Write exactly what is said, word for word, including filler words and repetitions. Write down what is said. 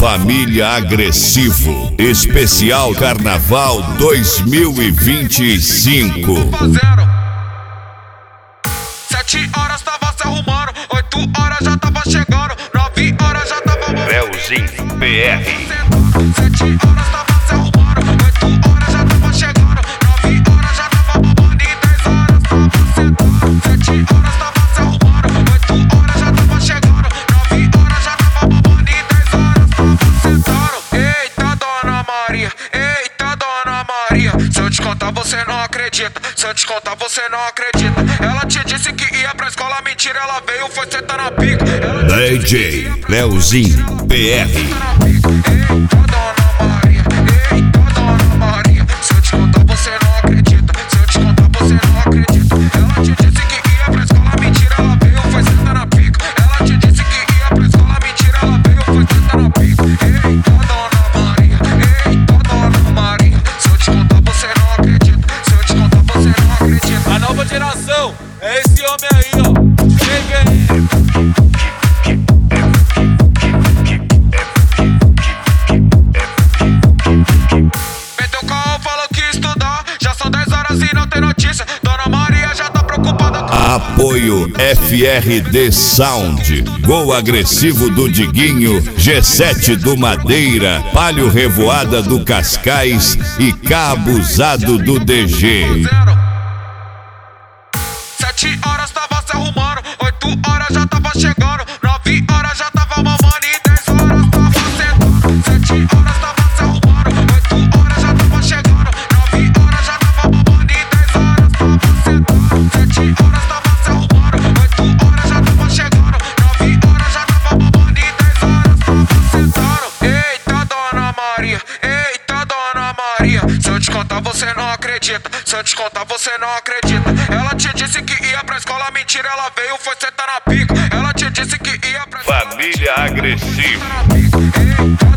Família Agressivo, especial Carnaval dois mil e vinte e cinco. Sete horas tava se arrumando, oito horas já tava chegando, nove horas já tava... Leozinho P R. Sete horas tava se arrumando, oito horas já tava chegando, nove horas já tava babando e dez horas tava sentado. Sete horas tava se arrumando, oito horas já tava chegando, nove horas já tava babando e dez horas tava sentado. Eita, Dona Maria, eita, Dona Maria, se eu te contar você não acredita, se eu te contar você não acredita. Ela te disse que ia pra escola, mentira, ela veio, foi sentar na pica. D J Leozinho P R. Eita, Dona Maria, eita, Dona Maria, se eu te contar você não acredita, se eu te contar você não acredita. Ela te disse que ia pra escola, mentira, ela veio, foi sentar na pica. Ela te disse que ia pra escola, mentira, ela veio, foi sentar na pica. Eita, Dona Maria, eita, Dona Maria, se eu te contar você não acredita, se eu te contar você não acredita. A nova geração é esse homem aí, ó. Vem, vem. Meteu carro, falou que ia estudar, já são dez horas e não tem notícia. Dona Maria já tá preocupada com... Apoio F R D Sound, Gol Agressivo do Diguinho, G sete do Madeira, Palio Revoada do Cascais e Cabuzado do D G. Sete horas tava se arrumando, oito horas já tava chegando, nove horas já tava mamando e dez horas tava sentado. Sete horas tava se arrumando, oito horas já tava chegando, nove horas já tava mamando e dez horas tava sentado. Sete horas tava se arrumando, oito horas já tava chegando, nove horas já tava mamando e dez horas tava sentado. Eita, Dona Maria, eita, Dona Maria, se eu te contar você não acredita, se eu te contar você não acredita. Ela te disse que ia pra escola, mentira, ela veio, foi sentar na pica. Ela te disse que ia pra escola, Família Agressivo. Eita,